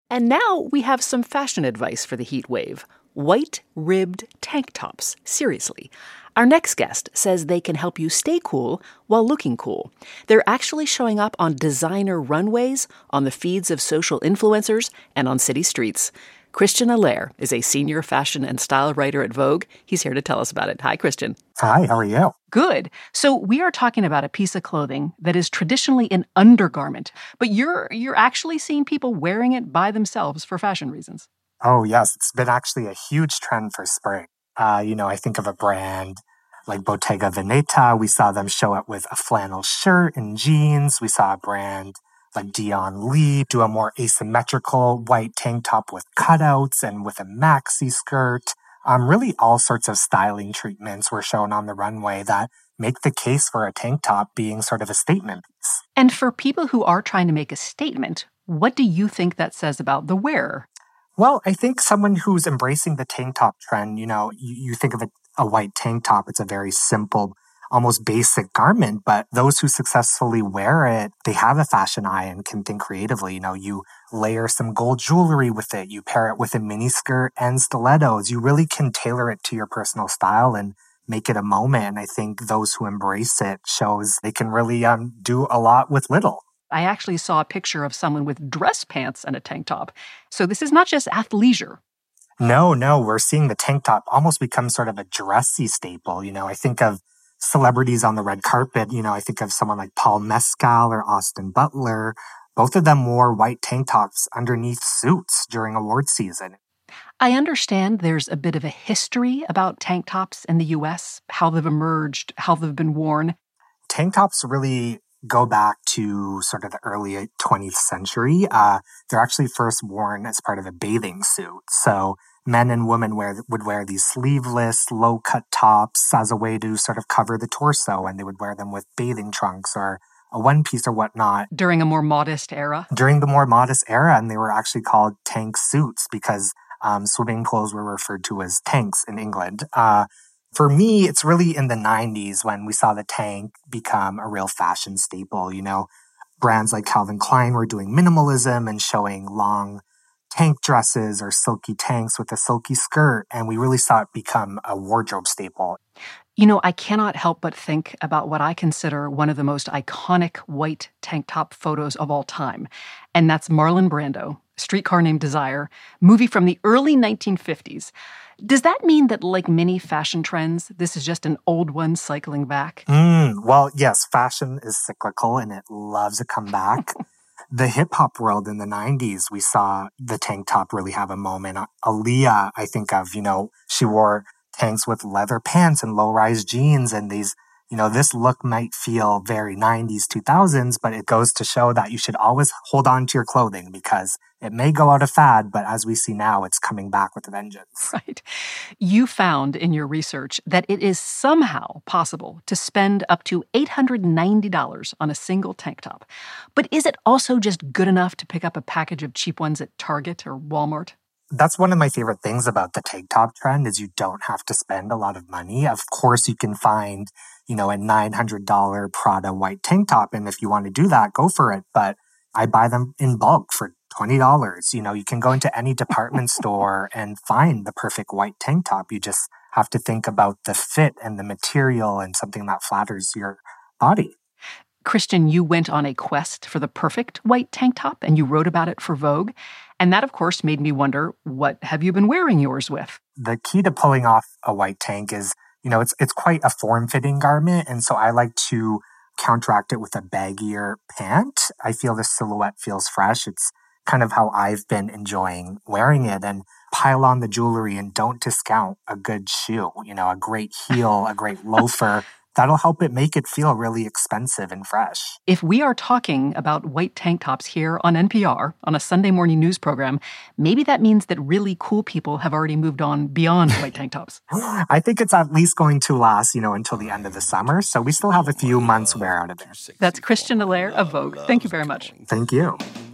And now we have some fashion advice for the heat wave. White-ribbed tank tops. Seriously. Our next guest says they can help you stay cool while looking cool. They're actually showing up on designer runways, on the feeds of social influencers, and on city streets. Christian Allaire is a senior fashion and style writer at Vogue. He's here to tell us about it. Hi, Christian. Hi, how are you? Good. So we are talking about a piece of clothing that is traditionally an undergarment, but you're actually seeing people wearing it by themselves for fashion reasons. Oh, yes. It's been actually a huge trend for spring. I think of a brand like Bottega Veneta. We saw them show up with a flannel shirt and jeans. We saw a brand like Dion Lee do a more asymmetrical white tank top with cutouts and with a maxi skirt. Really all sorts of styling treatments were shown on the runway that make the case for a tank top being sort of a statement piece. And for people who are trying to make a statement, what do you think that says about the wearer? Well, I think someone who's embracing the tank top trend, you think of a white tank top, it's a very simple, almost basic garment, but those who successfully wear it, they have a fashion eye and can think creatively. You layer some gold jewelry with it, you pair it with a mini skirt and stilettos. You really can tailor it to your personal style and make it a moment. And I think those who embrace it shows they can really do a lot with little. I actually saw a picture of someone with dress pants and a tank top. So this is not just athleisure. No, we're seeing the tank top almost become sort of a dressy staple. I think of celebrities on the red carpet. I think of someone like Paul Mescal or Austin Butler. Both of them wore white tank tops underneath suits during award season. I understand there's a bit of a history about tank tops in the U.S., how they've emerged, how they've been worn. Tank tops really go back to sort of the early 20th century. They're actually first worn as part of a bathing suit. So men and women would wear these sleeveless, low-cut tops as a way to sort of cover the torso, and they would wear them with bathing trunks or a one-piece or whatnot. During a more modest era? During the more modest era, and they were actually called tank suits because swimming pools were referred to as tanks in England. For me, it's really in the 90s when we saw the tank become a real fashion staple. Brands like Calvin Klein were doing minimalism and showing long tank dresses or silky tanks with a silky skirt, and we really saw it become a wardrobe staple. I cannot help but think about what I consider one of the most iconic white tank top photos of all time, and that's Marlon Brando, Streetcar Named Desire, movie from the early 1950s. Does that mean that, like many fashion trends, this is just an old one cycling back? Well, yes, fashion is cyclical and it loves to come back. The hip-hop world in the 90s, we saw the tank top really have a moment. Aaliyah, I think of, she wore tanks with leather pants and low-rise jeans, and these, this look might feel very 90s, 2000s, but it goes to show that you should always hold on to your clothing because it may go out of fad, but as we see now, it's coming back with a vengeance. Right. You found in your research that it is somehow possible to spend up to $890 on a single tank top. But is it also just good enough to pick up a package of cheap ones at Target or Walmart? That's one of my favorite things about the tank top trend is you don't have to spend a lot of money. Of course, you can find, a $900 Prada white tank top. And if you want to do that, go for it. But I buy them in bulk for $20. You can go into any department store and find the perfect white tank top. You just have to think about the fit and the material and something that flatters your body. Christian, you went on a quest for the perfect white tank top and you wrote about it for Vogue. And that, of course, made me wonder, what have you been wearing yours with? The key to pulling off a white tank is, it's quite a form-fitting garment. And so I like to counteract it with a baggier pant. I feel the silhouette feels fresh. It's kind of how I've been enjoying wearing it. And pile on the jewelry and don't discount a good shoe, a great heel, a great loafer. That'll help it make it feel really expensive and fresh. If we are talking about white tank tops here on NPR on a Sunday morning news program, maybe that means that really cool people have already moved on beyond white tank tops. I think it's at least going to last, until the end of the summer. So we still have a few months wear out of it. That's Christian Allaire of Vogue. Thank you very much. Thank you.